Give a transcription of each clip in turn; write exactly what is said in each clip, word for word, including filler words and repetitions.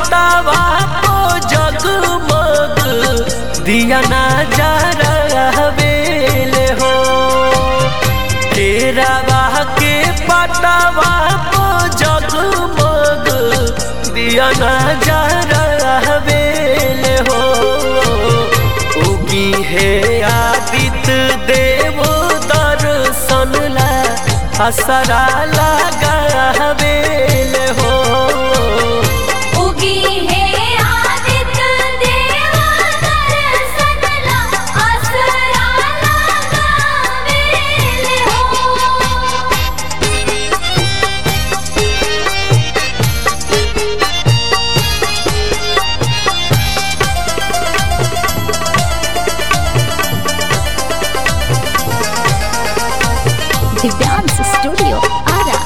पटावा को जगमग दिया ना जा रहबेले हो। केरावा के पटावा को जगमग दिया ना जा रहबेले हो। उगी है आदित्य देव दर्शन ला असरा लगाबेले हो। उगी है आदित्य देव दर्शन ला असरा लगाबेले हो। दिव्यांश स्टूडियो आरा।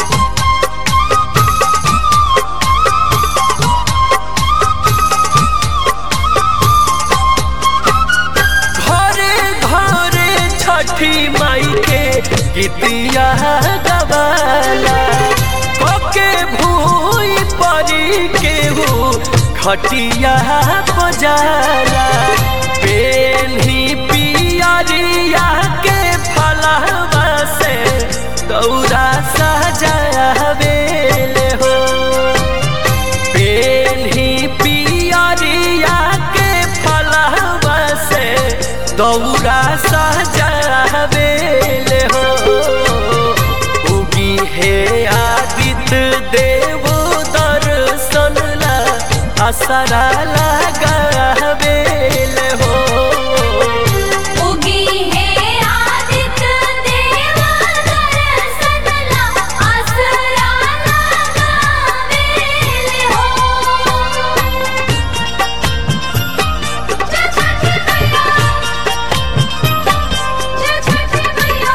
घरे घरे छठी माई के गीतिया गवाला पके भूई परी केहू खटिया बजाला। पेन्ही पियरिया के फलवा से दौरा सजाबेले हो। पेन्ही पियरिया के फलवा से दौरा सजाबेले हो। उगी है आदित्य देव दर्शन ला असरा लगाबेले हो। उगी है आदित्य देव दर्शन ला असरा लगाबेले हो। जय छठी मैया, जय छठी मैया।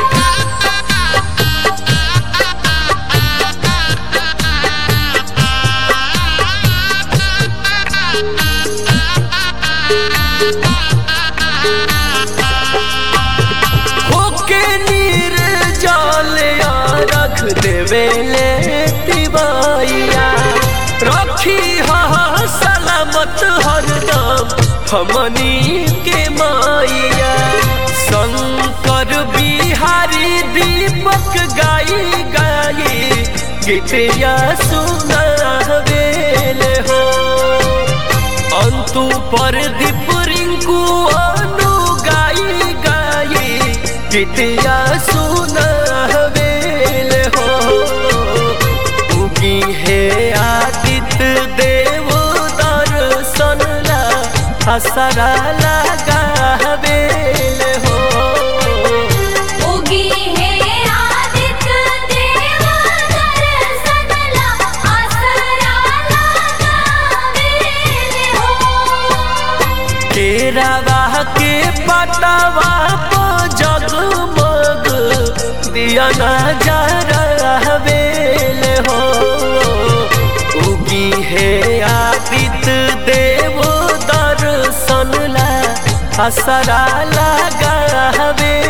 होके नीर जल रख देवेले तिवैया। रखी हा सलामत हरदम हमनी के माइया। शंकर बिहारी दीपक गाई गाई गीतिया सुनाबेले हो। अंतु पर दीप रिंकू अनु गाई गाई गीतिया सुनाबेले हो। उगी है आदित्य देव दर्शन ला असरा लगाबेले हो। उगी है आदित्य देव दर्शन ला असरा लगाबेले हो। केरावा के पटावा को जगमग दिया ना जा रहबेले हो। उगी है आदित्य देव दर्शन ला असरा लगाबेले